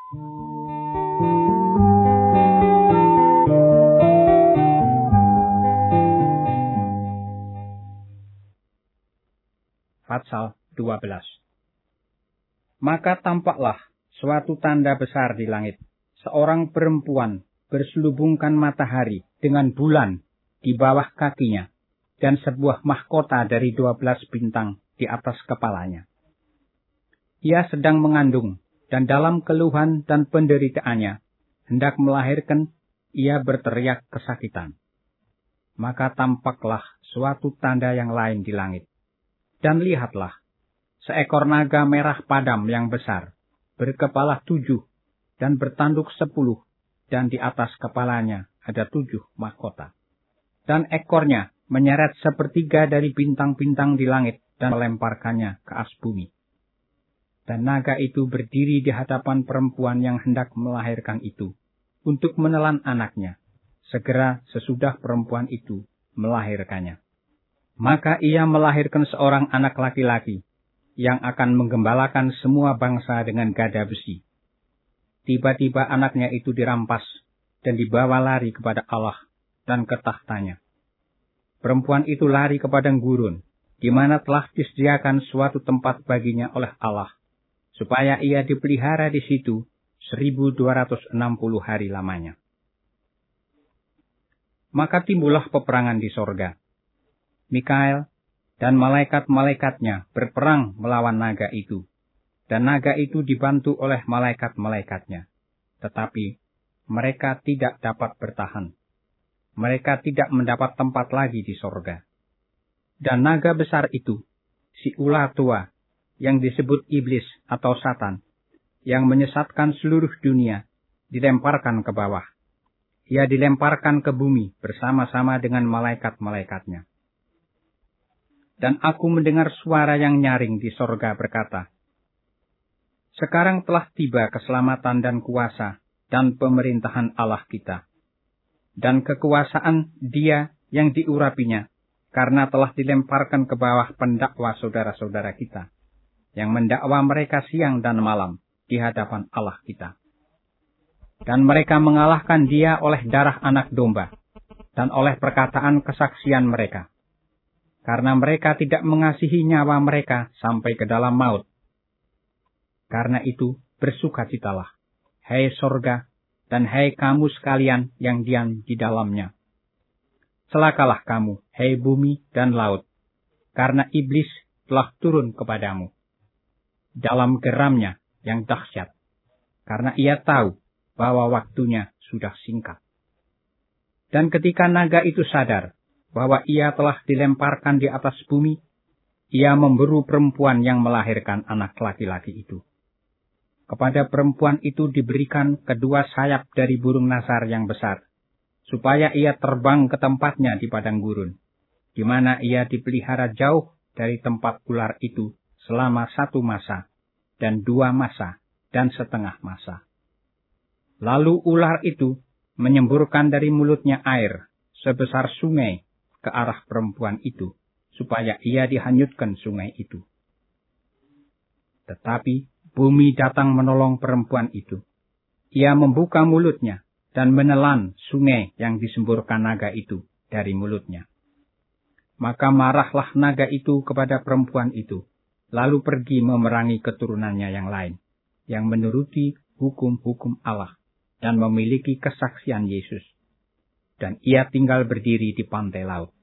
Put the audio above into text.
Pasal 12. Maka tampaklah suatu tanda besar di langit, seorang perempuan berselubungkan matahari dengan bulan di bawah kakinya, dan sebuah mahkota dari 12 bintang di atas kepalanya. Ia sedang mengandung, dan dalam keluhan dan penderitaannya, hendak melahirkan, ia berteriak kesakitan. Maka tampaklah suatu tanda yang lain di langit. Dan lihatlah, seekor naga merah padam yang besar, berkepala 7, dan bertanduk 10, dan di atas kepalanya ada 7 mahkota. Dan ekornya menyeret sepertiga dari bintang-bintang di langit, dan melemparkannya ke atas bumi. Dan naga itu berdiri di hadapan perempuan yang hendak melahirkan itu, untuk menelan anaknya, segera sesudah perempuan itu melahirkannya. Maka ia melahirkan seorang anak laki-laki, yang akan menggembalakan semua bangsa dengan gada besi. Tiba-tiba anaknya itu dirampas, dan dibawa lari kepada Allah, dan ke tahtanya. Perempuan itu lari ke padang gurun, di mana telah disediakan suatu tempat baginya oleh Allah, supaya ia dipelihara di situ 1260 hari lamanya. Maka timbullah peperangan di sorga. Mikael dan malaikat-malaikatnya berperang melawan naga itu, dan naga itu dibantu oleh malaikat-malaikatnya. Tetapi mereka tidak dapat bertahan. Mereka tidak mendapat tempat lagi di sorga. Dan naga besar itu, si ular tua, yang disebut iblis atau Satan, yang menyesatkan seluruh dunia, dilemparkan ke bawah. Ia dilemparkan ke bumi bersama-sama dengan malaikat-malaikatnya. Dan aku mendengar suara yang nyaring di sorga berkata, sekarang telah tiba keselamatan dan kuasa dan pemerintahan Allah kita, dan kekuasaan Dia yang diurapinya, karena telah dilemparkan ke bawah pendakwa saudara-saudara kita, yang mendakwa mereka siang dan malam di hadapan Allah kita. Dan mereka mengalahkan Dia oleh darah anak domba, dan oleh perkataan kesaksian mereka. Karena mereka tidak mengasihi nyawa mereka sampai ke dalam maut. Karena itu, bersukacitalah, hai sorga, dan hai kamu sekalian yang diam di dalamnya. Celakalah kamu, hai bumi dan laut, karena iblis telah turun kepadamu, dalam geramnya yang dahsyat, karena ia tahu bahwa waktunya sudah singkat. Dan ketika naga itu sadar bahwa ia telah dilemparkan di atas bumi, ia memburu perempuan yang melahirkan anak laki-laki itu. Kepada perempuan itu diberikan kedua sayap dari burung nasar yang besar, supaya ia terbang ke tempatnya di padang gurun, di mana ia dipelihara jauh dari tempat ular itu selama 1 masa, dan 2 masa, dan setengah masa. Lalu ular itu menyemburkan dari mulutnya air sebesar sungai ke arah perempuan itu, supaya ia dihanyutkan sungai itu. Tetapi bumi datang menolong perempuan itu. Ia membuka mulutnya dan menelan sungai yang disemburkan naga itu dari mulutnya. Maka marahlah naga itu kepada perempuan itu, lalu pergi memerangi keturunannya yang lain, yang menuruti hukum-hukum Allah dan memiliki kesaksian Yesus. Dan ia tinggal berdiri di pantai laut.